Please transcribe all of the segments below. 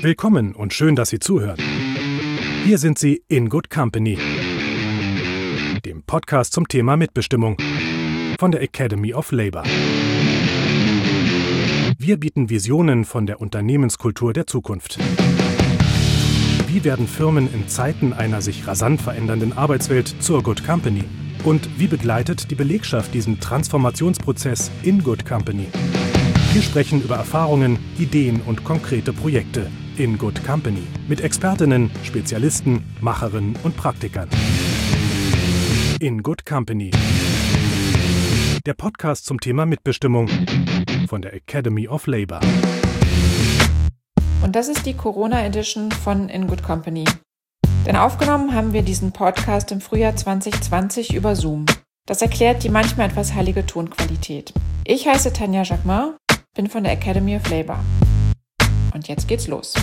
Willkommen und schön, dass Sie zuhören. Hier sind Sie in Good Company, dem Podcast zum Thema Mitbestimmung von der Academy of Labour. Wir bieten Visionen von der Unternehmenskultur der Zukunft. Wie werden Firmen in Zeiten einer sich rasant verändernden Arbeitswelt zur Good Company? Und wie begleitet die Belegschaft diesen Transformationsprozess in Good Company? Wir sprechen über Erfahrungen, Ideen und konkrete Projekte in Good Company mit Expertinnen, Spezialisten, Macherinnen und Praktikern. In Good Company. Der Podcast zum Thema Mitbestimmung von der Academy of Labour. Und das ist die Corona Edition von In Good Company. Denn aufgenommen haben wir diesen Podcast im Frühjahr 2020 über Zoom. Das erklärt die manchmal etwas heilige Tonqualität. Ich heiße Tanja Jacquemin, bin von der Academy of Labour. Und jetzt geht's los.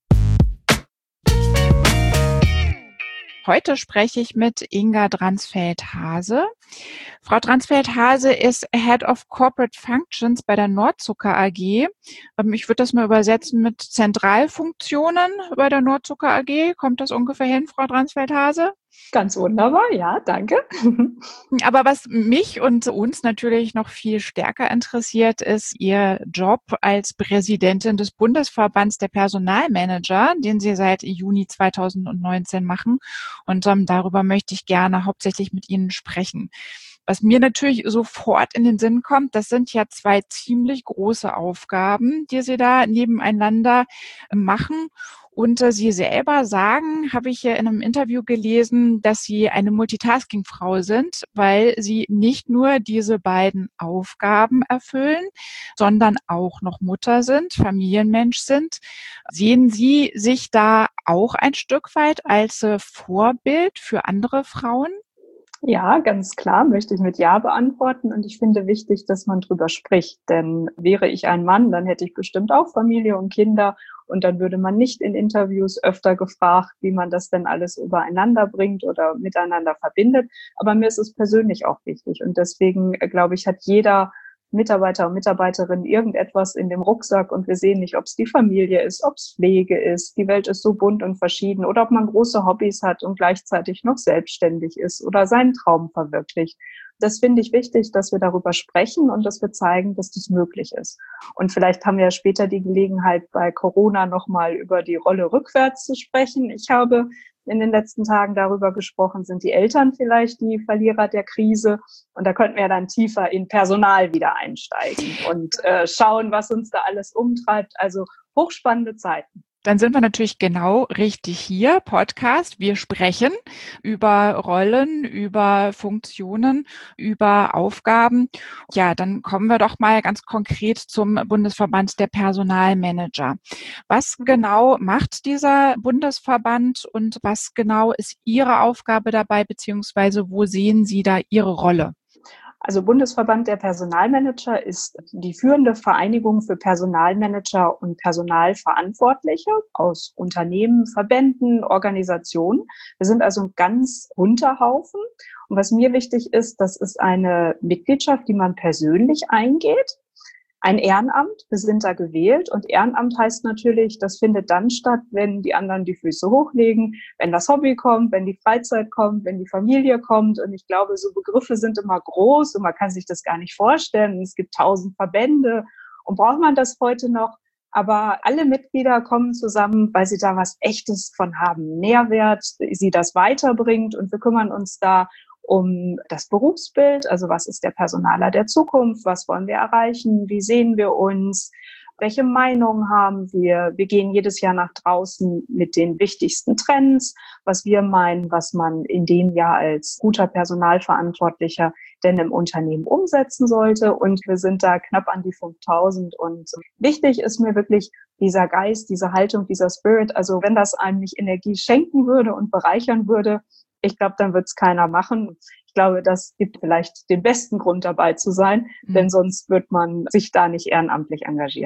Heute spreche ich mit Inga Dransfeld-Hase. Frau Dransfeld-Hase ist Head of Corporate Functions bei der Nordzucker AG. Ich würde das mal übersetzen mit Zentralfunktionen bei der Nordzucker AG. Kommt das ungefähr hin, Frau Dransfeld-Hase? Ganz wunderbar, ja, danke. Aber was mich und uns natürlich noch viel stärker interessiert, ist Ihr Job als Präsidentin des Bundesverbands der Personalmanager, den Sie seit Juni 2019 machen. Und darüber möchte ich gerne hauptsächlich mit Ihnen sprechen. Was mir natürlich sofort in den Sinn kommt, das sind ja zwei ziemlich große Aufgaben, die Sie da nebeneinander machen. Und Sie selber sagen, habe ich ja in einem Interview gelesen, dass Sie eine Multitasking-Frau sind, weil Sie nicht nur diese beiden Aufgaben erfüllen, sondern auch noch Mutter sind, Familienmensch sind. Sehen Sie sich da auch ein Stück weit als Vorbild für andere Frauen? Ja, ganz klar möchte ich mit Ja beantworten. Und ich finde wichtig, dass man drüber spricht. Denn wäre ich ein Mann, dann hätte ich bestimmt auch Familie und Kinder. Und dann würde man nicht in Interviews öfter gefragt, wie man das denn alles übereinander bringt oder miteinander verbindet. Aber mir ist es persönlich auch wichtig. Und deswegen, glaube ich, hat jeder Mitarbeiter und Mitarbeiterin irgendetwas in dem Rucksack und wir sehen nicht, ob es die Familie ist, ob es Pflege ist. Die Welt ist so bunt und verschieden oder ob man große Hobbys hat und gleichzeitig noch selbstständig ist oder seinen Traum verwirklicht. Das finde ich wichtig, dass wir darüber sprechen und dass wir zeigen, dass das möglich ist. Und vielleicht haben wir ja später die Gelegenheit, bei Corona nochmal über die Rolle rückwärts zu sprechen. Ich habe in den letzten Tagen darüber gesprochen, sind die Eltern vielleicht die Verlierer der Krise? Und da könnten wir dann tiefer in Personal wieder einsteigen und schauen, was uns da alles umtreibt. Also hochspannende Zeiten. Dann sind wir natürlich genau richtig hier, Podcast. Wir sprechen über Rollen, über Funktionen, über Aufgaben. Ja, dann kommen wir doch mal ganz konkret zum Bundesverband der Personalmanager. Was genau macht dieser Bundesverband und was genau ist Ihre Aufgabe dabei, beziehungsweise wo sehen Sie da Ihre Rolle? Also Bundesverband der Personalmanager ist die führende Vereinigung für Personalmanager und Personalverantwortliche aus Unternehmen, Verbänden, Organisationen. Wir sind also ein ganz bunter Haufen. Und was mir wichtig ist, das ist eine Mitgliedschaft, die man persönlich eingeht. Ein Ehrenamt, wir sind da gewählt und Ehrenamt heißt natürlich, das findet dann statt, wenn die anderen die Füße hochlegen, wenn das Hobby kommt, wenn die Freizeit kommt, wenn die Familie kommt und ich glaube, so Begriffe sind immer groß und man kann sich das gar nicht vorstellen. Es gibt 1000 Verbände und braucht man das heute noch? Aber alle Mitglieder kommen zusammen, weil sie da was Echtes von haben, Mehrwert, sie das weiterbringt und wir kümmern uns da um das Berufsbild, also was ist der Personaler der Zukunft, was wollen wir erreichen, wie sehen wir uns, welche Meinung haben wir. Wir gehen jedes Jahr nach draußen mit den wichtigsten Trends, was wir meinen, was man in dem Jahr als guter Personalverantwortlicher denn im Unternehmen umsetzen sollte. Und wir sind da knapp an die 5000. Und wichtig ist mir wirklich dieser Geist, diese Haltung, dieser Spirit. Also wenn das einem nicht Energie schenken würde und bereichern würde, ich glaube, dann wird es keiner machen. Ich glaube, das gibt vielleicht den besten Grund dabei zu sein, denn sonst wird man sich da nicht ehrenamtlich engagieren.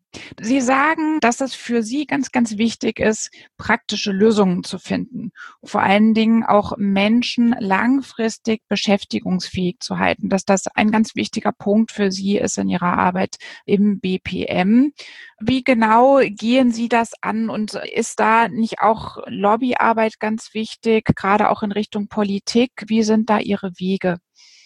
Sie sagen, dass es für Sie ganz, ganz wichtig ist, praktische Lösungen zu finden. Vor allen Dingen auch Menschen langfristig beschäftigungsfähig zu halten, dass das ein ganz wichtiger Punkt für Sie ist in Ihrer Arbeit im BPM. Wie genau gehen Sie das an und ist da nicht auch Lobbyarbeit ganz wichtig, gerade auch in Richtung Politik? Wie sind da Ihre Wege?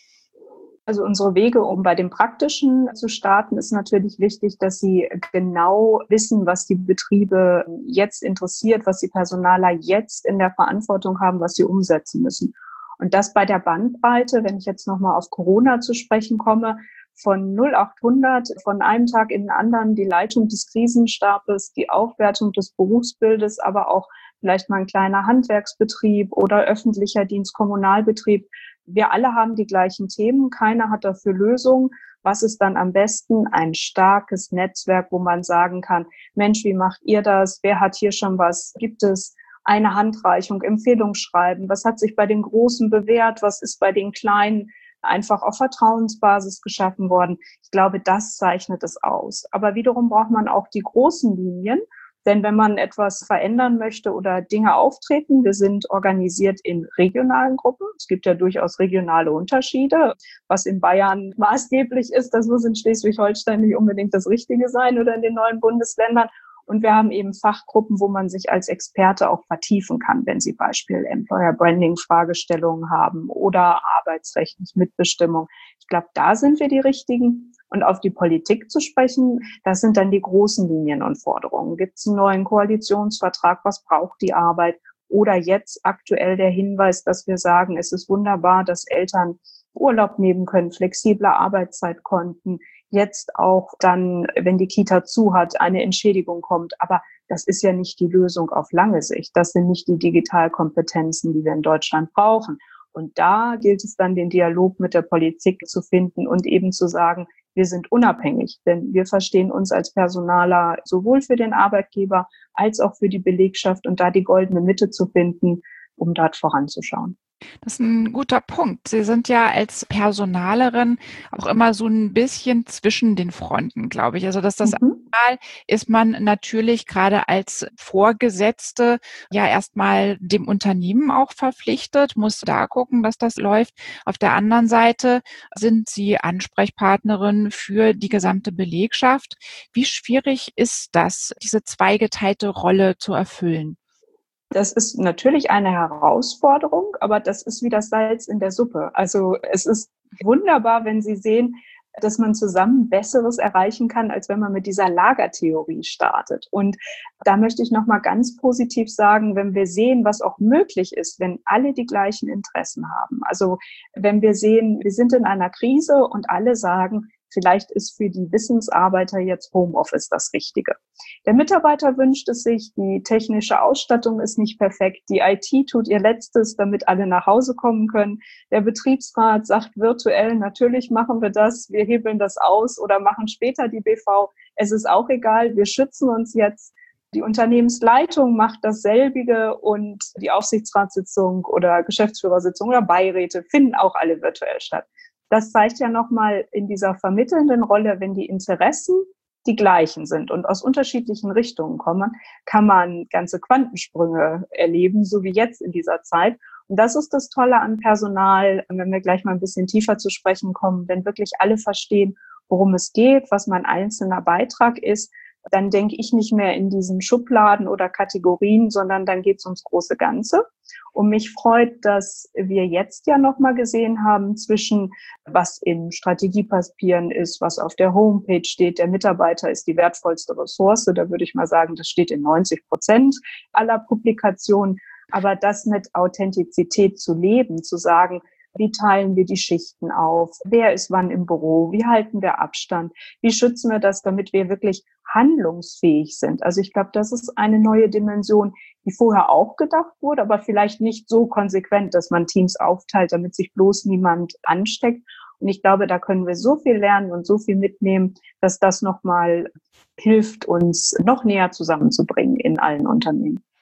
Also unsere Wege, um bei dem Praktischen zu starten, ist natürlich wichtig, dass sie genau wissen, was die Betriebe jetzt interessiert, was die Personaler jetzt in der Verantwortung haben, was sie umsetzen müssen. Und das bei der Bandbreite, wenn ich jetzt nochmal auf Corona zu sprechen komme, von 0800, von einem Tag in den anderen die Leitung des Krisenstabes, die Aufwertung des Berufsbildes, aber auch vielleicht mal ein kleiner Handwerksbetrieb oder öffentlicher Dienst, Kommunalbetrieb. Wir alle haben die gleichen Themen, keiner hat dafür Lösungen. Was ist dann am besten? Ein starkes Netzwerk, wo man sagen kann, Mensch, wie macht ihr das? Wer hat hier schon was? Gibt es eine Handreichung, Empfehlungsschreiben? Was hat sich bei den Großen bewährt? Was ist bei den Kleinen einfach auf Vertrauensbasis geschaffen worden? Ich glaube, das zeichnet es aus. Aber wiederum braucht man auch die großen Linien. Denn wenn man etwas verändern möchte oder Dinge auftreten, wir sind organisiert in regionalen Gruppen. Es gibt ja durchaus regionale Unterschiede. Was in Bayern maßgeblich ist, das muss in Schleswig-Holstein nicht unbedingt das Richtige sein oder in den neuen Bundesländern. Und wir haben eben Fachgruppen, wo man sich als Experte auch vertiefen kann, wenn Sie Beispiel Employer Branding Fragestellungen haben oder arbeitsrechtlich Mitbestimmung. Ich glaube, da sind wir die Richtigen. Und auf die Politik zu sprechen, das sind dann die großen Linien und Forderungen. Gibt es einen neuen Koalitionsvertrag? Was braucht die Arbeit? Oder jetzt aktuell der Hinweis, dass wir sagen, es ist wunderbar, dass Eltern Urlaub nehmen können, flexible Arbeitszeitkonten, jetzt auch dann, wenn die Kita zu hat, eine Entschädigung kommt. Aber das ist ja nicht die Lösung auf lange Sicht. Das sind nicht die Digitalkompetenzen, die wir in Deutschland brauchen. Und da gilt es dann, den Dialog mit der Politik zu finden und eben zu sagen, wir sind unabhängig, denn wir verstehen uns als Personaler sowohl für den Arbeitgeber als auch für die Belegschaft und da die goldene Mitte zu finden, um dort voranzuschauen. Das ist ein guter Punkt. Sie sind ja als Personalerin auch immer so ein bisschen zwischen den Fronten, glaube ich. Also, dass das einmal ist man natürlich gerade als Vorgesetzte ja erstmal dem Unternehmen auch verpflichtet, muss da gucken, dass das läuft. Auf der anderen Seite sind Sie Ansprechpartnerin für die gesamte Belegschaft. Wie schwierig ist das, diese zweigeteilte Rolle zu erfüllen? Das ist natürlich eine Herausforderung, aber das ist wie das Salz in der Suppe. Also es ist wunderbar, wenn Sie sehen, dass man zusammen Besseres erreichen kann, als wenn man mit dieser Lagertheorie startet. Und da möchte ich noch mal ganz positiv sagen, wenn wir sehen, was auch möglich ist, wenn alle die gleichen Interessen haben. Also wenn wir sehen, wir sind in einer Krise und alle sagen, vielleicht ist für die Wissensarbeiter jetzt Homeoffice das Richtige. Der Mitarbeiter wünscht es sich, die technische Ausstattung ist nicht perfekt, die IT tut ihr Letztes, damit alle nach Hause kommen können. Der Betriebsrat sagt virtuell, natürlich machen wir das, wir hebeln das aus oder machen später die BV. Es ist auch egal, wir schützen uns jetzt. Die Unternehmensleitung macht dasselbige und die Aufsichtsratssitzung oder Geschäftsführersitzung oder Beiräte finden auch alle virtuell statt. Das zeigt ja nochmal in dieser vermittelnden Rolle, wenn die Interessen die gleichen sind und aus unterschiedlichen Richtungen kommen, kann man ganze Quantensprünge erleben, so wie jetzt in dieser Zeit. Und das ist das Tolle an Personal, wenn wir gleich mal ein bisschen tiefer zu sprechen kommen, wenn wirklich alle verstehen, worum es geht, was mein einzelner Beitrag ist, dann denke ich nicht mehr in diesen Schubladen oder Kategorien, sondern dann geht es ums große Ganze. Und mich freut, dass wir jetzt ja nochmal gesehen haben zwischen, was in Strategiepapieren ist, was auf der Homepage steht. Der Mitarbeiter ist die wertvollste Ressource. Da würde ich mal sagen, das steht in 90% aller Publikationen. Aber das mit Authentizität zu leben, zu sagen, wie teilen wir die Schichten auf? Wer ist wann im Büro? Wie halten wir Abstand? Wie schützen wir das, damit wir wirklich handlungsfähig sind? Also ich glaube, das ist eine neue Dimension, die vorher auch gedacht wurde, aber vielleicht nicht so konsequent, dass man Teams aufteilt, damit sich bloß niemand ansteckt. Und ich glaube, da können wir so viel lernen und so viel mitnehmen, dass das nochmal hilft, uns noch näher zusammenzubringen in allen Unternehmen.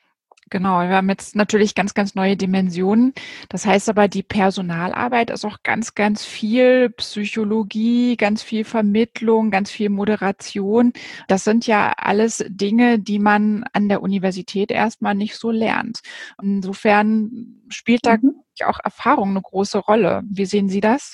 Genau, wir haben jetzt natürlich ganz, ganz neue Dimensionen. Das heißt aber, die Personalarbeit ist auch ganz, ganz viel Psychologie, ganz viel Vermittlung, ganz viel Moderation. Das sind ja alles Dinge, die man an der Universität erstmal nicht so lernt. Insofern spielt da auch Erfahrung eine große Rolle. Wie sehen Sie das?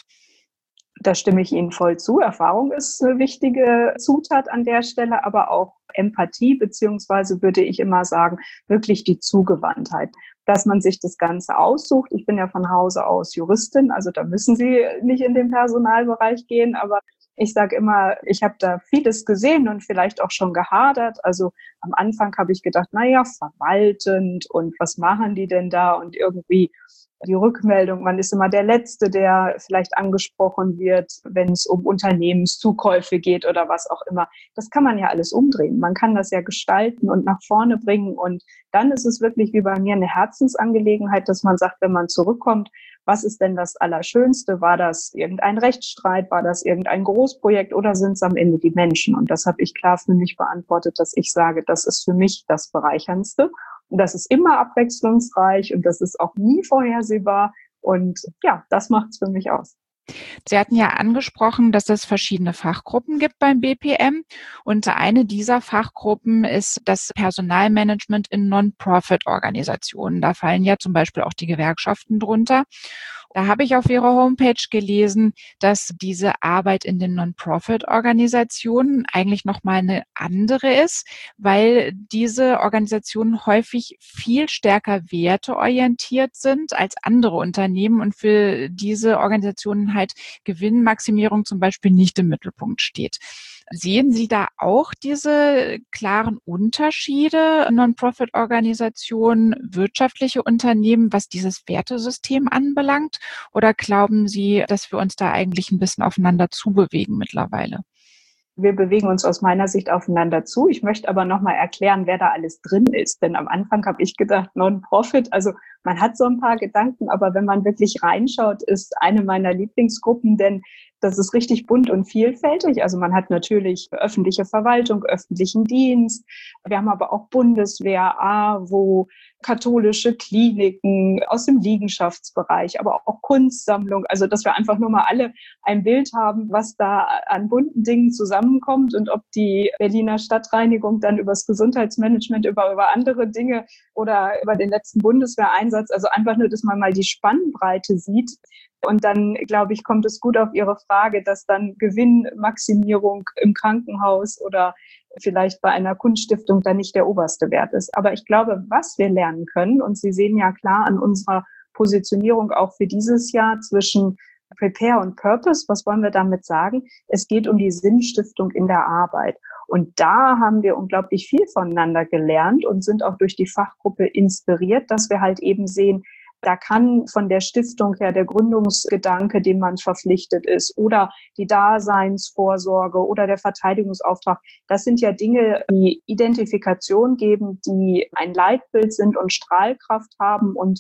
Da stimme ich Ihnen voll zu. Erfahrung ist eine wichtige Zutat an der Stelle, aber auch Empathie, beziehungsweise würde ich immer sagen, wirklich die Zugewandtheit, dass man sich das Ganze aussucht. Ich bin ja von Hause aus Juristin, also da müssen Sie nicht in den Personalbereich gehen, aber ich sage immer, ich habe da vieles gesehen und vielleicht auch schon gehadert. Also am Anfang habe ich gedacht, naja, verwaltend und was machen die denn da? Und irgendwie die Rückmeldung, man ist immer der Letzte, der vielleicht angesprochen wird, wenn es um Unternehmenszukäufe geht oder was auch immer. Das kann man ja alles umdrehen. Man kann das ja gestalten und nach vorne bringen. Und dann ist es wirklich wie bei mir eine Herzensangelegenheit, dass man sagt, wenn man zurückkommt, was ist denn das Allerschönste? War das irgendein Rechtsstreit? War das irgendein Großprojekt? Oder sind es am Ende die Menschen? Und das habe ich klar für mich beantwortet, dass ich sage, das ist für mich das Bereicherndste. Und das ist immer abwechslungsreich und das ist auch nie vorhersehbar. Und ja, das macht es für mich aus. Sie hatten ja angesprochen, dass es verschiedene Fachgruppen gibt beim BPM. Und eine dieser Fachgruppen ist das Personalmanagement in Non-Profit-Organisationen. Da fallen ja zum Beispiel auch die Gewerkschaften drunter. Da habe ich auf Ihrer Homepage gelesen, dass diese Arbeit in den Non-Profit-Organisationen eigentlich nochmal eine andere ist, weil diese Organisationen häufig viel stärker werteorientiert sind als andere Unternehmen und für diese Organisationen halt Gewinnmaximierung zum Beispiel nicht im Mittelpunkt steht. Sehen Sie da auch diese klaren Unterschiede, Non-Profit-Organisationen, wirtschaftliche Unternehmen, was dieses Wertesystem anbelangt? Oder glauben Sie, dass wir uns da eigentlich ein bisschen aufeinander zubewegen mittlerweile? Wir bewegen uns aus meiner Sicht aufeinander zu. Ich möchte aber nochmal erklären, wer da alles drin ist. Denn am Anfang habe ich gedacht, Non-Profit, also man hat so ein paar Gedanken, aber wenn man wirklich reinschaut, ist eine meiner Lieblingsgruppen, denn das ist richtig bunt und vielfältig. Also man hat natürlich öffentliche Verwaltung, öffentlichen Dienst. Wir haben aber auch Bundeswehr, AWO, katholische Kliniken aus dem Liegenschaftsbereich, aber auch Kunstsammlung. Also dass wir einfach nur mal alle ein Bild haben, was da an bunten Dingen zusammenkommt und ob die Berliner Stadtreinigung dann über das Gesundheitsmanagement, über andere Dinge oder über den letzten Bundeswehreinsatz, also einfach nur, dass man mal die Spannbreite sieht. Und dann, glaube ich, kommt es gut auf Ihre Frage, dass dann Gewinnmaximierung im Krankenhaus oder vielleicht bei einer Kunststiftung dann nicht der oberste Wert ist. Aber ich glaube, was wir lernen können, und Sie sehen ja klar an unserer Positionierung auch für dieses Jahr zwischen Prepare und Purpose, was wollen wir damit sagen? Es geht um die Sinnstiftung in der Arbeit. Und da haben wir unglaublich viel voneinander gelernt und sind auch durch die Fachgruppe inspiriert, dass wir halt eben sehen, da kann von der Stiftung her der Gründungsgedanke, dem man verpflichtet ist, oder die Daseinsvorsorge oder der Verteidigungsauftrag, das sind ja Dinge, die Identifikation geben, die ein Leitbild sind und Strahlkraft haben und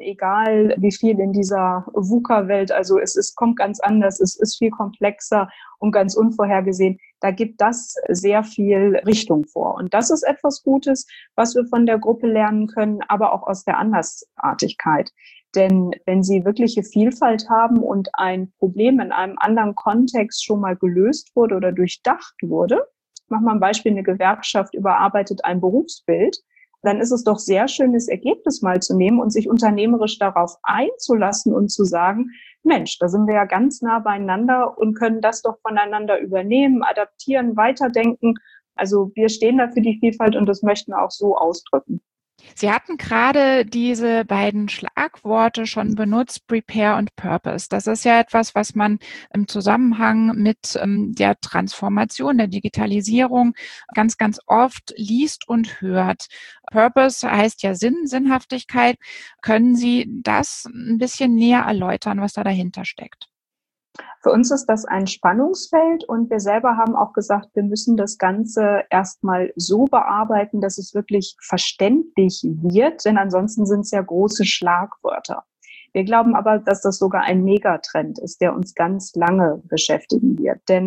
egal wie viel in dieser VUCA-Welt, also kommt ganz anders, es ist viel komplexer und ganz unvorhergesehen. Da gibt das sehr viel Richtung vor. Und das ist etwas Gutes, was wir von der Gruppe lernen können, aber auch aus der Andersartigkeit. Denn wenn Sie wirkliche Vielfalt haben und ein Problem in einem anderen Kontext schon mal gelöst wurde oder durchdacht wurde, ich mache mal ein Beispiel, eine Gewerkschaft überarbeitet ein Berufsbild, dann ist es doch sehr schön, das Ergebnis mal zu nehmen und sich unternehmerisch darauf einzulassen und zu sagen, Mensch, da sind wir ja ganz nah beieinander und können das doch voneinander übernehmen, adaptieren, weiterdenken. Also wir stehen da für die Vielfalt und das möchten wir auch so ausdrücken. Sie hatten gerade diese beiden Schlagworte schon benutzt, Prepare und Purpose. Das ist ja etwas, was man im Zusammenhang mit der Transformation, der Digitalisierung ganz, ganz oft liest und hört. Purpose heißt ja Sinn, Sinnhaftigkeit. Können Sie das ein bisschen näher erläutern, was da dahinter steckt? Für uns ist das ein Spannungsfeld und wir selber haben auch gesagt, wir müssen das Ganze erstmal so bearbeiten, dass es wirklich verständlich wird, denn ansonsten sind es ja große Schlagwörter. Wir glauben aber, dass das sogar ein Megatrend ist, der uns ganz lange beschäftigen wird. Denn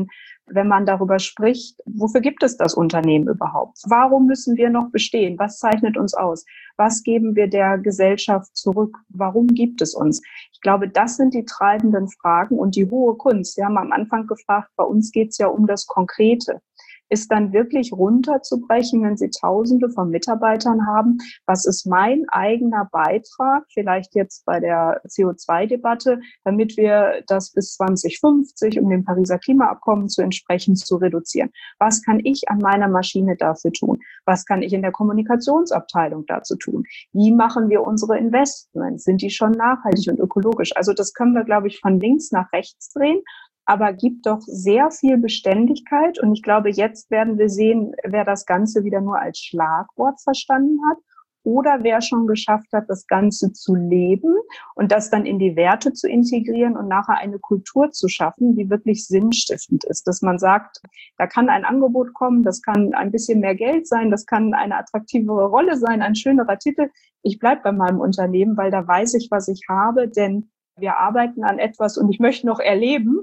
wenn man darüber spricht, wofür gibt es das Unternehmen überhaupt? Warum müssen wir noch bestehen? Was zeichnet uns aus? Was geben wir der Gesellschaft zurück? Warum gibt es uns? Ich glaube, das sind die treibenden Fragen und die hohe Kunst. Sie haben am Anfang gefragt, bei uns geht es ja um das Konkrete. Ist dann wirklich runterzubrechen, wenn Sie Tausende von Mitarbeitern haben. Was ist mein eigener Beitrag, vielleicht jetzt bei der CO2-Debatte, damit wir das bis 2050, um dem Pariser Klimaabkommen zu entsprechen, zu reduzieren? Was kann ich an meiner Maschine dafür tun? Was kann ich in der Kommunikationsabteilung dazu tun? Wie machen wir unsere Investments? Sind die schon nachhaltig und ökologisch? Also das können wir, glaube ich, von links nach rechts drehen, aber gibt doch sehr viel Beständigkeit. Und ich glaube, jetzt werden wir sehen, wer das Ganze wieder nur als Schlagwort verstanden hat oder wer schon geschafft hat, das Ganze zu leben und das dann in die Werte zu integrieren und nachher eine Kultur zu schaffen, die wirklich sinnstiftend ist. Dass man sagt, da kann ein Angebot kommen, das kann ein bisschen mehr Geld sein, das kann eine attraktivere Rolle sein, ein schönerer Titel. Ich bleibe bei meinem Unternehmen, weil da weiß ich, was ich habe, denn wir arbeiten an etwas und ich möchte noch erleben,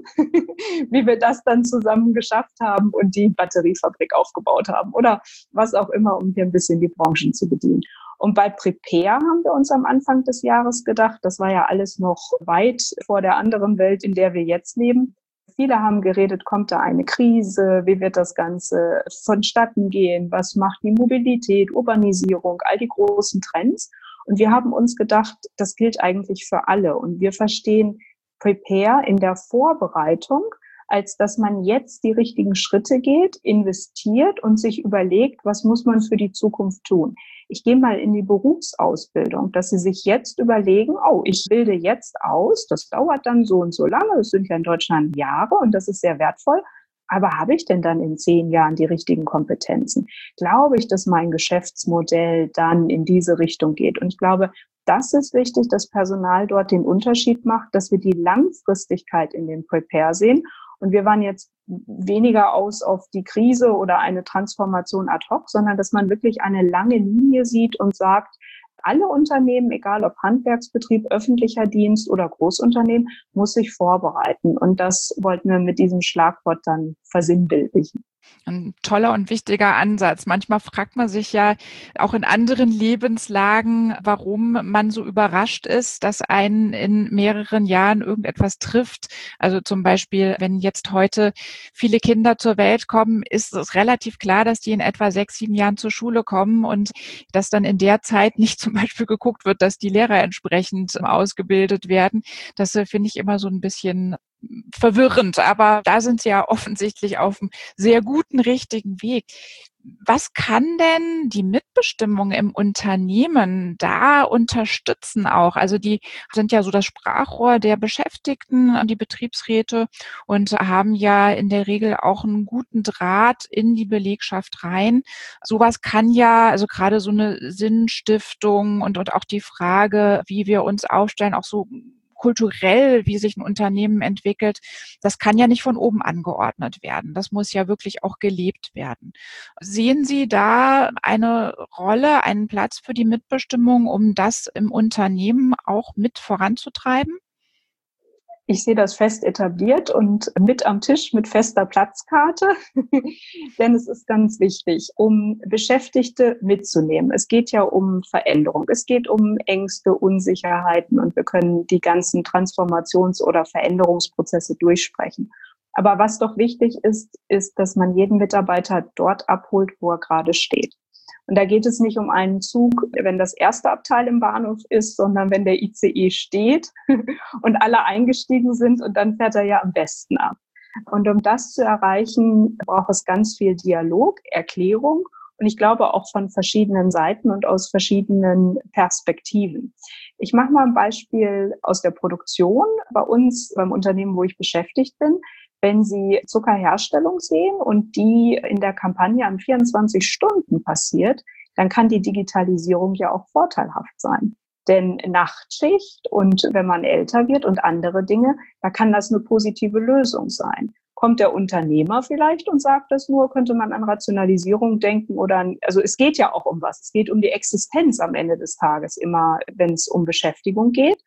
wie wir das dann zusammen geschafft haben und die Batteriefabrik aufgebaut haben oder was auch immer, um hier ein bisschen die Branchen zu bedienen. Und bei Prepare haben wir uns am Anfang des Jahres gedacht, das war ja alles noch weit vor der anderen Welt, in der wir jetzt leben. Viele haben geredet, kommt da eine Krise, wie wird das Ganze vonstatten gehen, was macht die Mobilität, Urbanisierung, all die großen Trends. Und wir haben uns gedacht, das gilt eigentlich für alle. Und wir verstehen Prepare in der Vorbereitung, als dass man jetzt die richtigen Schritte geht, investiert und sich überlegt, was muss man für die Zukunft tun. Ich gehe mal in die Berufsausbildung, dass Sie sich jetzt überlegen, oh, ich bilde jetzt aus, das dauert dann so und so lange, das sind ja in Deutschland Jahre und das ist sehr wertvoll. Aber habe ich denn dann in 10 Jahren die richtigen Kompetenzen? Glaube ich, dass mein Geschäftsmodell dann in diese Richtung geht? Und ich glaube, das ist wichtig, dass Personal dort den Unterschied macht, dass wir die Langfristigkeit in dem Prepare sehen. Und wir waren jetzt weniger aus auf die Krise oder eine Transformation ad hoc, sondern dass man wirklich eine lange Linie sieht und sagt, alle Unternehmen, egal ob Handwerksbetrieb, öffentlicher Dienst oder Großunternehmen, muss sich vorbereiten. Und das wollten wir mit diesem Schlagwort dann versinnbildlichen. Ein toller und wichtiger Ansatz. Manchmal fragt man sich ja auch in anderen Lebenslagen, warum man so überrascht ist, dass einen in mehreren Jahren irgendetwas trifft. Also zum Beispiel, wenn jetzt heute viele Kinder zur Welt kommen, ist es relativ klar, dass die in etwa 6, 7 Jahren zur Schule kommen und dass dann in der Zeit nicht zum Beispiel geguckt wird, dass die Lehrer entsprechend ausgebildet werden. Das finde ich immer so ein bisschen verwirrend, aber da sind Sie ja offensichtlich auf einem sehr guten, richtigen Weg. Was kann denn die Mitbestimmung im Unternehmen da unterstützen auch? Also die sind ja so das Sprachrohr der Beschäftigten, die Betriebsräte und haben ja in der Regel auch einen guten Draht in die Belegschaft rein. Sowas kann ja, also gerade so eine Sinnstiftung und auch die Frage, wie wir uns aufstellen, auch so kulturell, wie sich ein Unternehmen entwickelt, das kann ja nicht von oben angeordnet werden. Das muss ja wirklich auch gelebt werden. Sehen Sie da eine Rolle, einen Platz für die Mitbestimmung, um das im Unternehmen auch mit voranzutreiben? Ich sehe das fest etabliert und mit am Tisch mit fester Platzkarte, denn es ist ganz wichtig, um Beschäftigte mitzunehmen. Es geht ja um Veränderung, es geht um Ängste, Unsicherheiten und wir können die ganzen Transformations- oder Veränderungsprozesse durchsprechen. Aber was doch wichtig ist, ist, dass man jeden Mitarbeiter dort abholt, wo er gerade steht. Und da geht es nicht um einen Zug, wenn das erste Abteil im Bahnhof ist, sondern wenn der ICE steht und alle eingestiegen sind und dann fährt er ja am besten ab. Und um das zu erreichen, braucht es ganz viel Dialog, Erklärung und ich glaube auch von verschiedenen Seiten und aus verschiedenen Perspektiven. Ich mache mal ein Beispiel aus der Produktion bei uns, beim Unternehmen, wo ich beschäftigt bin. Wenn Sie Zuckerherstellung sehen und die in der Kampagne an 24 Stunden passiert, dann kann die Digitalisierung ja auch vorteilhaft sein. Denn Nachtschicht und wenn man älter wird und andere Dinge, da kann das eine positive Lösung sein. Kommt der Unternehmer vielleicht und sagt das nur, könnte man an Rationalisierung denken oder, also es geht ja auch um was. Es geht um die Existenz am Ende des Tages immer, wenn es um Beschäftigung geht.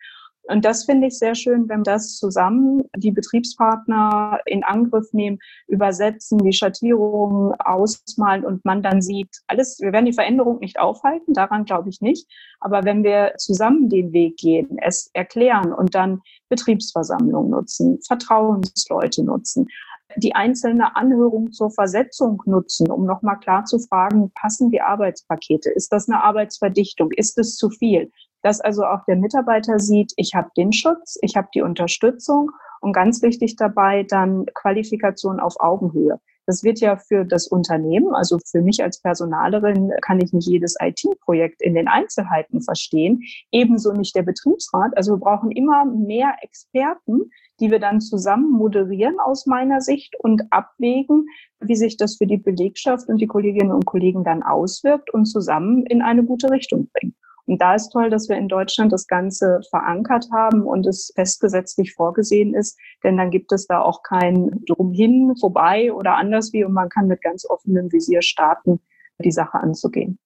Und das finde ich sehr schön, wenn das zusammen die Betriebspartner in Angriff nehmen, übersetzen, die Schattierungen ausmalen und man dann sieht, alles, wir werden die Veränderung nicht aufhalten, daran glaube ich nicht. Aber wenn wir zusammen den Weg gehen, es erklären und dann Betriebsversammlungen nutzen, Vertrauensleute nutzen, die einzelne Anhörung zur Versetzung nutzen, um nochmal klar zu fragen, passen die Arbeitspakete? Ist das eine Arbeitsverdichtung? Ist es zu viel? Dass also auch der Mitarbeiter sieht, ich habe den Schutz, ich habe die Unterstützung und ganz wichtig dabei dann Qualifikation auf Augenhöhe. Das wird ja für das Unternehmen, also für mich als Personalerin, kann ich nicht jedes IT-Projekt in den Einzelheiten verstehen, ebenso nicht der Betriebsrat. Also wir brauchen immer mehr Experten, die wir dann zusammen moderieren aus meiner Sicht und abwägen, wie sich das für die Belegschaft und die Kolleginnen und Kollegen dann auswirkt und zusammen in eine gute Richtung bringen. Und da ist toll, dass wir in Deutschland das Ganze verankert haben und es festgesetzlich vorgesehen ist, denn dann gibt es da auch kein Drumhin, vorbei oder anders wie und man kann mit ganz offenem Visier starten, die Sache anzugehen.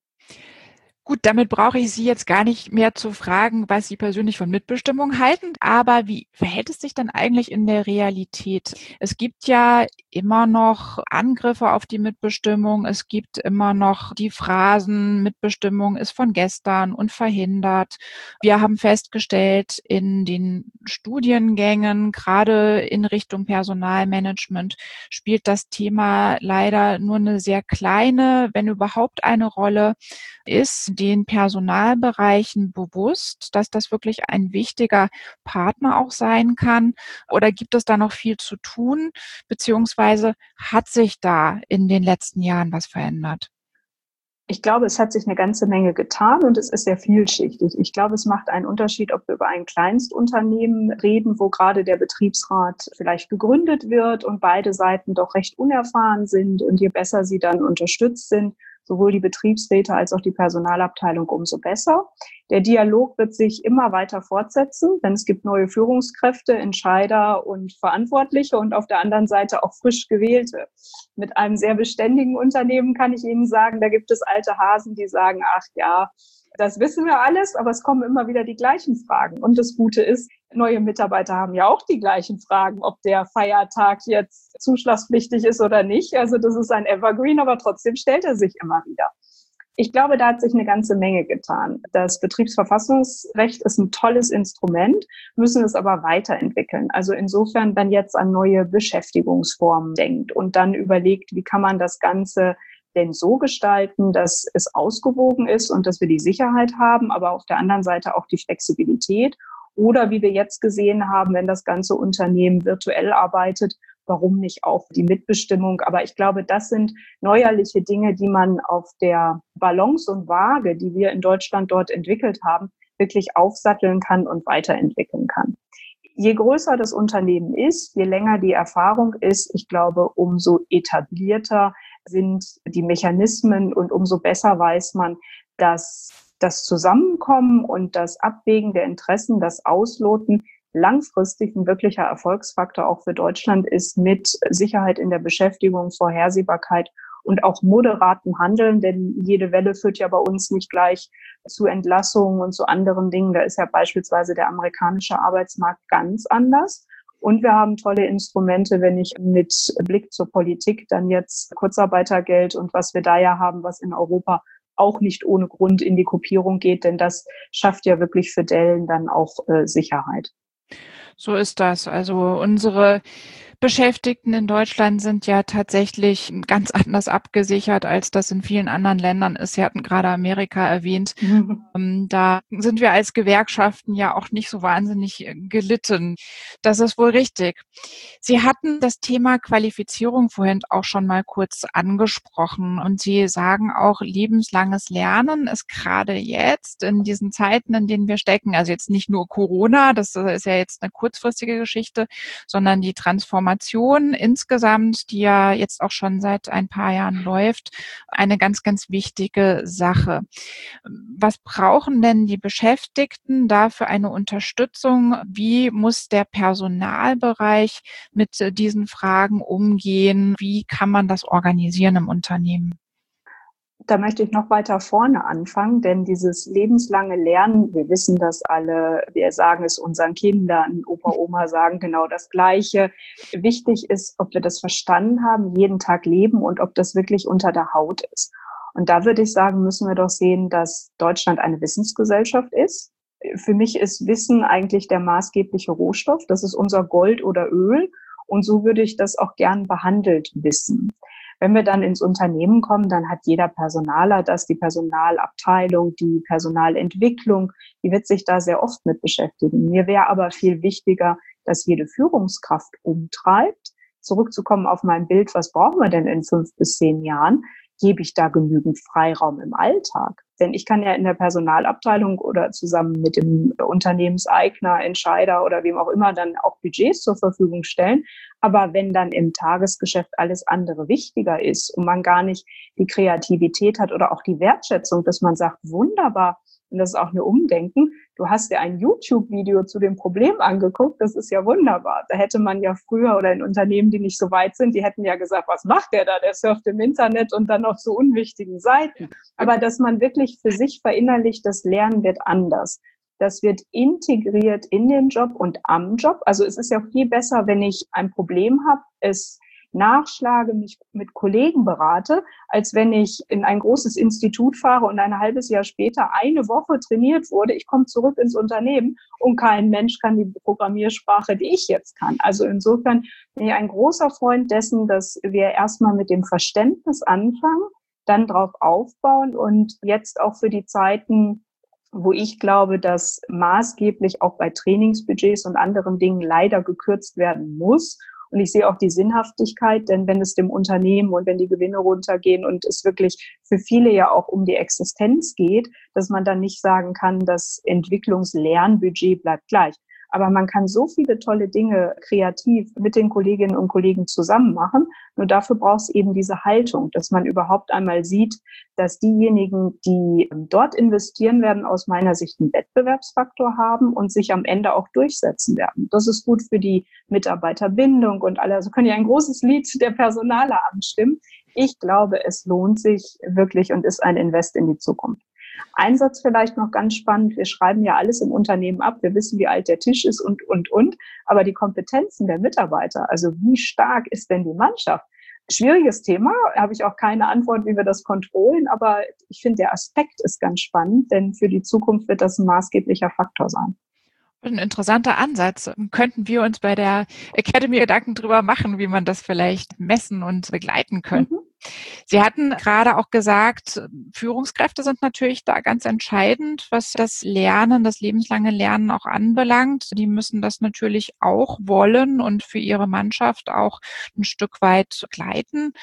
Gut, damit brauche ich Sie jetzt gar nicht mehr zu fragen, was Sie persönlich von Mitbestimmung halten. Aber wie verhält es sich denn eigentlich in der Realität? Es gibt ja immer noch Angriffe auf die Mitbestimmung. Es gibt immer noch die Phrasen, Mitbestimmung ist von gestern und verhindert. Wir haben festgestellt, in den Studiengängen, gerade in Richtung Personalmanagement, spielt das Thema leider nur eine sehr kleine, wenn überhaupt eine Rolle. Ist den Personalbereichen bewusst, dass das wirklich ein wichtiger Partner auch sein kann? Oder gibt es da noch viel zu tun? Beziehungsweise hat sich da in den letzten Jahren was verändert? Ich glaube, es hat sich eine ganze Menge getan und es ist sehr vielschichtig. Ich glaube, es macht einen Unterschied, ob wir über ein Kleinstunternehmen reden, wo gerade der Betriebsrat vielleicht gegründet wird und beide Seiten doch recht unerfahren sind und je besser sie dann unterstützt sind, sowohl die Betriebsräte als auch die Personalabteilung, umso besser. Der Dialog wird sich immer weiter fortsetzen, denn es gibt neue Führungskräfte, Entscheider und Verantwortliche und auf der anderen Seite auch frisch gewählte. Mit einem sehr beständigen Unternehmen kann ich Ihnen sagen, da gibt es alte Hasen, die sagen, ach ja, das wissen wir alles, aber es kommen immer wieder die gleichen Fragen. Und das Gute ist, neue Mitarbeiter haben ja auch die gleichen Fragen, ob der Feiertag jetzt zuschlagspflichtig ist oder nicht. Also das ist ein Evergreen, aber trotzdem stellt er sich immer wieder. Ich glaube, da hat sich eine ganze Menge getan. Das Betriebsverfassungsrecht ist ein tolles Instrument, müssen es aber weiterentwickeln. Also insofern dann jetzt an neue Beschäftigungsformen denkt und dann überlegt, wie kann man das Ganze denn so gestalten, dass es ausgewogen ist und dass wir die Sicherheit haben, aber auf der anderen Seite auch die Flexibilität. Oder wie wir jetzt gesehen haben, wenn das ganze Unternehmen virtuell arbeitet, warum nicht auch die Mitbestimmung? Aber ich glaube, das sind neuerliche Dinge, die man auf der Balance und Waage, die wir in Deutschland dort entwickelt haben, wirklich aufsatteln kann und weiterentwickeln kann. Je größer das Unternehmen ist, je länger die Erfahrung ist, ich glaube, umso etablierter sind die Mechanismen und umso besser weiß man, dass das Zusammenkommen und das Abwägen der Interessen, das Ausloten langfristig ein wirklicher Erfolgsfaktor auch für Deutschland ist mit Sicherheit in der Beschäftigung, Vorhersehbarkeit und auch moderatem Handeln, denn jede Welle führt ja bei uns nicht gleich zu Entlassungen und zu anderen Dingen. Da ist ja beispielsweise der amerikanische Arbeitsmarkt ganz anders. Und wir haben tolle Instrumente, wenn ich mit Blick zur Politik dann jetzt Kurzarbeitergeld und was wir da ja haben, was in Europa auch nicht ohne Grund in die Kopierung geht, denn das schafft ja wirklich für Dellen dann auch Sicherheit. So ist das. Also unsere Beschäftigten in Deutschland sind ja tatsächlich ganz anders abgesichert, als das in vielen anderen Ländern ist. Sie hatten gerade Amerika erwähnt. Da sind wir als Gewerkschaften ja auch nicht so wahnsinnig gelitten. Das ist wohl richtig. Sie hatten das Thema Qualifizierung vorhin auch schon mal kurz angesprochen und Sie sagen auch, lebenslanges Lernen ist gerade jetzt in diesen Zeiten, in denen wir stecken, also jetzt nicht nur Corona, das ist ja jetzt eine kurzfristige Geschichte, sondern die Transformation insgesamt, die ja jetzt auch schon seit ein paar Jahren läuft, eine ganz, ganz wichtige Sache. Was brauchen denn die Beschäftigten da für eine Unterstützung? Wie muss der Personalbereich mit diesen Fragen umgehen? Wie kann man das organisieren im Unternehmen? Da möchte ich noch weiter vorne anfangen, denn dieses lebenslange Lernen, wir wissen das alle, wir sagen es unseren Kindern, Opa, Oma sagen genau das Gleiche. Wichtig ist, ob wir das verstanden haben, jeden Tag leben und ob das wirklich unter der Haut ist. Und da würde ich sagen, müssen wir doch sehen, dass Deutschland eine Wissensgesellschaft ist. Für mich ist Wissen eigentlich der maßgebliche Rohstoff. Das ist unser Gold oder Öl. Und so würde ich das auch gern behandelt wissen. Wenn wir dann ins Unternehmen kommen, dann hat jeder Personaler das, die Personalabteilung, die Personalentwicklung, die wird sich da sehr oft mit beschäftigen. Mir wäre aber viel wichtiger, dass jede Führungskraft umtreibt. Zurückzukommen auf mein Bild, was brauchen wir denn in 5 bis 10 Jahren? Gebe ich da genügend Freiraum im Alltag? Denn ich kann ja in der Personalabteilung oder zusammen mit dem Unternehmenseigner, Entscheider oder wem auch immer dann auch Budgets zur Verfügung stellen. Aber wenn dann im Tagesgeschäft alles andere wichtiger ist und man gar nicht die Kreativität hat oder auch die Wertschätzung, dass man sagt, wunderbar, und das ist auch eine Umdenken, du hast dir ein YouTube-Video zu dem Problem angeguckt, das ist ja wunderbar. Da hätte man ja früher oder in Unternehmen, die nicht so weit sind, die hätten ja gesagt, was macht der da? Der surft im Internet und dann auf so unwichtigen Seiten. Aber dass man wirklich für sich verinnerlicht, das Lernen wird anders. Das wird integriert in den Job und am Job. Also es ist ja viel besser, wenn ich ein Problem habe, es nachschlage, mich mit Kollegen berate, als wenn ich in ein großes Institut fahre und ein halbes Jahr später eine Woche trainiert wurde. Ich komme zurück ins Unternehmen und kein Mensch kann die Programmiersprache, die ich jetzt kann. Also insofern bin ich ein großer Freund dessen, dass wir erstmal mit dem Verständnis anfangen, dann drauf aufbauen und jetzt auch für die Zeiten, wo ich glaube, dass maßgeblich auch bei Trainingsbudgets und anderen Dingen leider gekürzt werden muss. Und ich sehe auch die Sinnhaftigkeit, denn wenn es dem Unternehmen und wenn die Gewinne runtergehen und es wirklich für viele ja auch um die Existenz geht, dass man dann nicht sagen kann, das Entwicklungslernbudget bleibt gleich. Aber man kann so viele tolle Dinge kreativ mit den Kolleginnen und Kollegen zusammen machen. Nur dafür braucht es eben diese Haltung, dass man überhaupt einmal sieht, dass diejenigen, die dort investieren werden, aus meiner Sicht einen Wettbewerbsfaktor haben und sich am Ende auch durchsetzen werden. Das ist gut für die Mitarbeiterbindung und alle. Also können ja ein großes Lied der Personaler anstimmen. Ich glaube, es lohnt sich wirklich und ist ein Invest in die Zukunft. Ein Satz vielleicht noch ganz spannend. Wir schreiben ja alles im Unternehmen ab. Wir wissen, wie alt der Tisch ist und. Aber die Kompetenzen der Mitarbeiter, also wie stark ist denn die Mannschaft? Schwieriges Thema, habe ich auch keine Antwort, wie wir das kontrollieren. Aber ich finde, der Aspekt ist ganz spannend, denn für die Zukunft wird das ein maßgeblicher Faktor sein. Ein interessanter Ansatz. Könnten wir uns bei der Academy Gedanken drüber machen, wie man das vielleicht messen und begleiten könnte? Sie hatten gerade auch gesagt, Führungskräfte sind natürlich da ganz entscheidend, was das Lernen, das lebenslange Lernen auch anbelangt. Die müssen das natürlich auch wollen und für ihre Mannschaft auch ein Stück weit begleiten.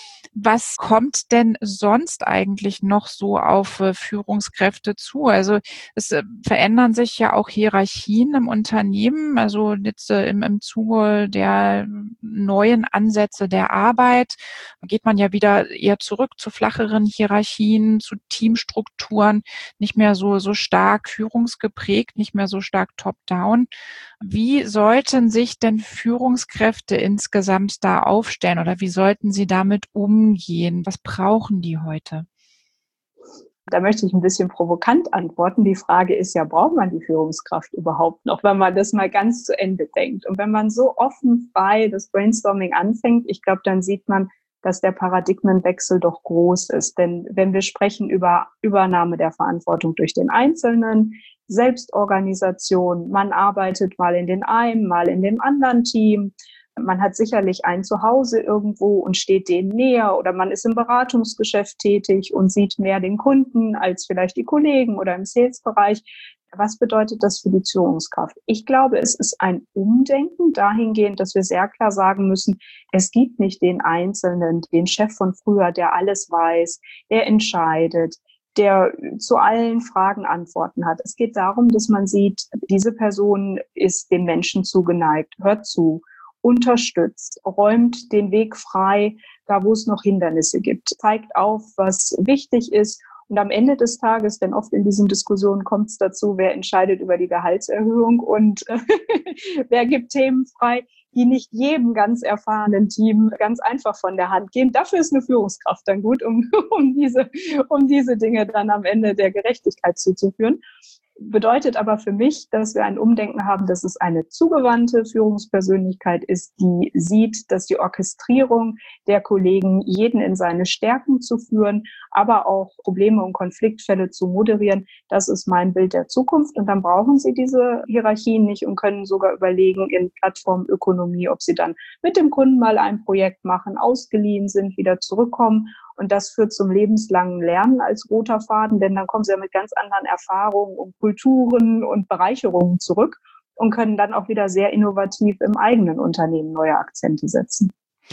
Was kommt denn sonst eigentlich noch so auf Führungskräfte zu? Also es verändern sich ja auch Hierarchien im Unternehmen, also jetzt im Zuge der neuen Ansätze der Arbeit geht man ja wieder eher zurück zu flacheren Hierarchien, zu Teamstrukturen, nicht mehr so stark führungsgeprägt, nicht mehr so stark top-down. Wie sollten sich denn Führungskräfte insgesamt da aufstellen oder wie sollten sie damit umgehen? Was brauchen die heute? Da möchte ich ein bisschen provokant antworten. Die Frage ist ja, braucht man die Führungskraft überhaupt noch, wenn man das mal ganz zu Ende denkt? Und wenn man so offen frei das Brainstorming anfängt, ich glaube, dann sieht man, dass der Paradigmenwechsel doch groß ist. Denn wenn wir sprechen über Übernahme der Verantwortung durch den Einzelnen, Selbstorganisation, man arbeitet mal in den einen, mal in dem anderen Team, man hat sicherlich ein Zuhause irgendwo und steht denen näher oder man ist im Beratungsgeschäft tätig und sieht mehr den Kunden als vielleicht die Kollegen oder im Sales-Bereich. Was bedeutet das für die Führungskraft? Ich glaube, es ist ein Umdenken dahingehend, dass wir sehr klar sagen müssen, es gibt nicht den Einzelnen, den Chef von früher, der alles weiß, der entscheidet, der zu allen Fragen Antworten hat. Es geht darum, dass man sieht, diese Person ist dem Menschen zugeneigt, hört zu, unterstützt, räumt den Weg frei, da wo es noch Hindernisse gibt, zeigt auf, was wichtig ist. Und am Ende des Tages, denn oft in diesen Diskussionen kommt es dazu, wer entscheidet über die Gehaltserhöhung und wer gibt Themen frei. die nicht jedem ganz erfahrenen Team ganz einfach von der Hand gehen. Dafür ist eine Führungskraft dann gut, um diese Dinge dann am Ende der Gerechtigkeit zuzuführen. Bedeutet aber für mich, dass wir ein Umdenken haben, dass es eine zugewandte Führungspersönlichkeit ist, die sieht, dass die Orchestrierung der Kollegen, jeden in seine Stärken zu führen, aber auch Probleme und Konfliktfälle zu moderieren, das ist mein Bild der Zukunft. Und dann brauchen sie diese Hierarchien nicht und können sogar überlegen in Plattformökonomie, ob sie dann mit dem Kunden mal ein Projekt machen, ausgeliehen sind, wieder zurückkommen. Und das führt zum lebenslangen Lernen als roter Faden, denn dann kommen sie ja mit ganz anderen Erfahrungen und Kulturen und Bereicherungen zurück und können dann auch wieder sehr innovativ im eigenen Unternehmen neue Akzente setzen.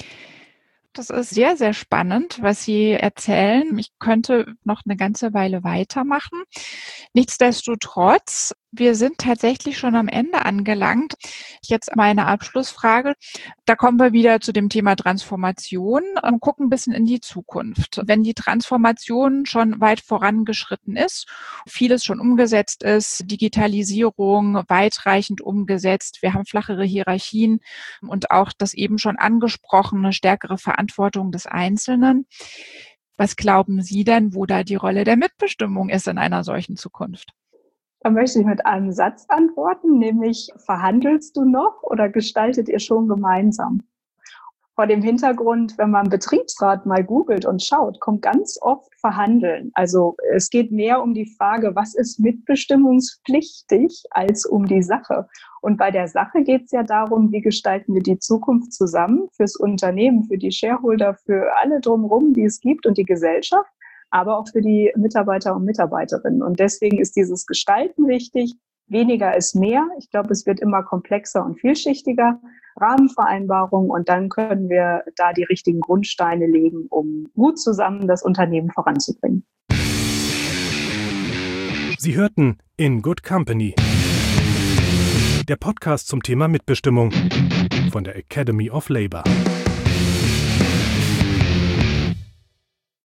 Das ist sehr, sehr spannend, was Sie erzählen. Ich könnte noch eine ganze Weile weitermachen. Nichtsdestotrotz, wir sind tatsächlich schon am Ende angelangt. Jetzt meine Abschlussfrage. Da kommen wir wieder zu dem Thema Transformation und gucken ein bisschen in die Zukunft. Wenn die Transformation schon weit vorangeschritten ist, vieles schon umgesetzt ist, Digitalisierung weitreichend umgesetzt, wir haben flachere Hierarchien und auch das eben schon angesprochene stärkere Verantwortung des Einzelnen. Was glauben Sie denn, wo da die Rolle der Mitbestimmung ist in einer solchen Zukunft? Da möchte ich mit einem Satz antworten, nämlich: Verhandelst du noch oder gestaltet ihr schon gemeinsam? Vor dem Hintergrund, wenn man Betriebsrat mal googelt und schaut, kommt ganz oft Verhandeln. Also es geht mehr um die Frage, was ist mitbestimmungspflichtig, als um die Sache. Und bei der Sache geht es ja darum, wie gestalten wir die Zukunft zusammen fürs Unternehmen, für die Shareholder, für alle drumherum, die es gibt und die Gesellschaft, aber auch für die Mitarbeiter und Mitarbeiterinnen. Und deswegen ist dieses Gestalten wichtig. Weniger ist mehr. Ich glaube, es wird immer komplexer und vielschichtiger. Rahmenvereinbarungen, und dann können wir da die richtigen Grundsteine legen, um gut zusammen das Unternehmen voranzubringen. Sie hörten In Good Company, der Podcast zum Thema Mitbestimmung von der Academy of Labor.